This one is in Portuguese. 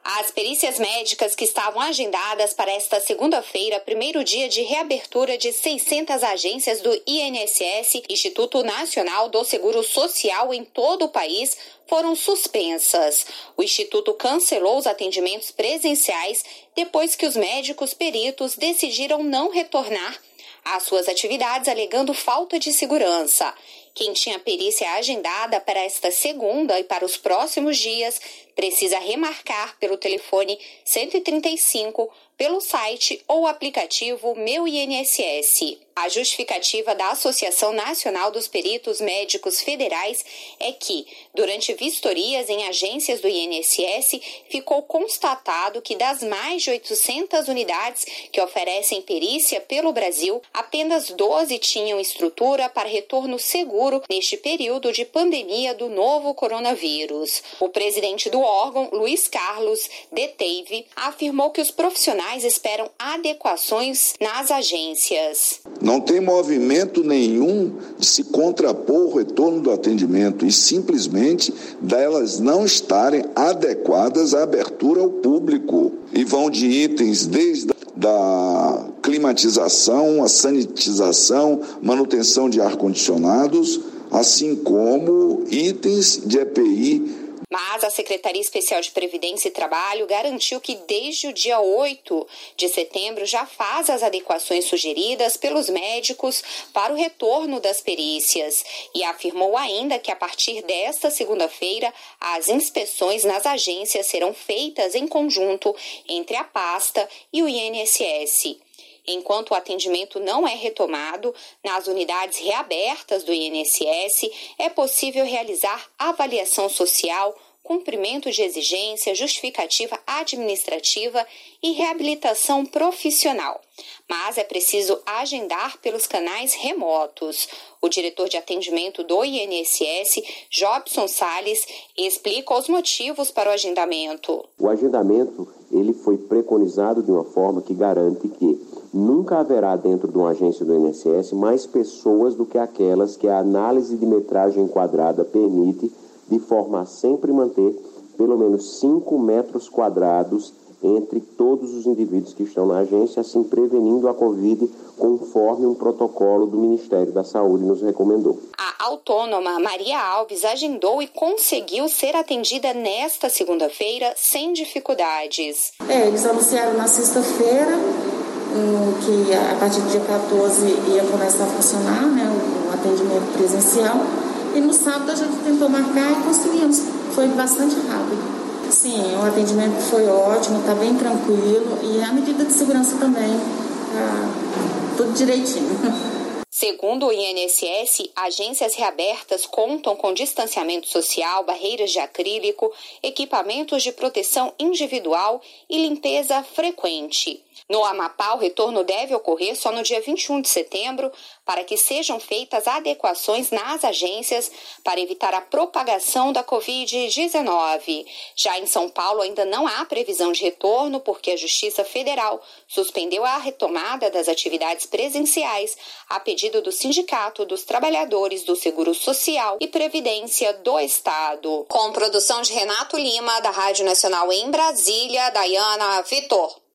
As perícias médicas que estavam agendadas para esta segunda-feira, primeiro dia de reabertura de 600 agências do INSS, Instituto Nacional do Seguro Social em todo o país, foram suspensas. O Instituto cancelou os atendimentos presenciais depois que os médicos peritos decidiram não retornar às suas atividades, alegando falta de segurança. Quem tinha perícia agendada para esta segunda e para os próximos dias precisa remarcar pelo telefone 135, pelo site ou aplicativo Meu INSS. A justificativa da Associação Nacional dos Peritos Médicos Federais é que, durante vistorias em agências do INSS, ficou constatado que das mais de 800 unidades que oferecem perícia pelo Brasil, apenas 12 tinham estrutura para retorno seguro neste período de pandemia do novo coronavírus. O presidente do órgão, Luiz Carlos Deteive, afirmou que os profissionais esperam adequações nas agências. Não tem movimento nenhum de se contrapor o retorno do atendimento e simplesmente delas não estarem adequadas à abertura ao público. E vão de itens desde da climatização, a sanitização, manutenção de ar-condicionados, assim como itens de EPI. Mas a Secretaria Especial de Previdência e Trabalho garantiu que desde o dia 8 de setembro já faz as adequações sugeridas pelos médicos para o retorno das perícias e afirmou ainda que a partir desta segunda-feira as inspeções nas agências serão feitas em conjunto entre a pasta e o INSS. Enquanto o atendimento não é retomado, nas unidades reabertas do INSS é possível realizar avaliação social, cumprimento de exigência, justificativa administrativa e reabilitação profissional. Mas é preciso agendar pelos canais remotos. O diretor de atendimento do INSS, Jobson Salles, explica os motivos para o agendamento. O agendamento ele foi preconizado de uma forma que garante que nunca haverá dentro de uma agência do INSS mais pessoas do que aquelas que a análise de metragem quadrada permite, de forma a sempre manter pelo menos 5 metros quadrados entre todos os indivíduos que estão na agência, assim prevenindo a Covid conforme um protocolo do Ministério da Saúde nos recomendou. A autônoma Maria Alves agendou e conseguiu ser atendida nesta segunda-feira sem dificuldades. Eles anunciaram na sexta-feira que a partir do dia 14 ia começar a funcionar, né, o atendimento presencial, e no sábado a gente tentou marcar e conseguimos. Foi bastante rápido. Sim, o atendimento foi ótimo, está bem tranquilo e a medida de segurança também, tudo direitinho. Segundo o INSS, agências reabertas contam com distanciamento social, barreiras de acrílico, equipamentos de proteção individual e limpeza frequente. No Amapá, o retorno deve ocorrer só no dia 21 de setembro para que sejam feitas adequações nas agências para evitar a propagação da Covid-19. Já em São Paulo, ainda não há previsão de retorno porque a Justiça Federal suspendeu a retomada das atividades presenciais a pedido do Sindicato dos Trabalhadores do Seguro Social e Previdência do Estado. Com produção de Renato Lima, da Rádio Nacional em Brasília, Dayana Vitor.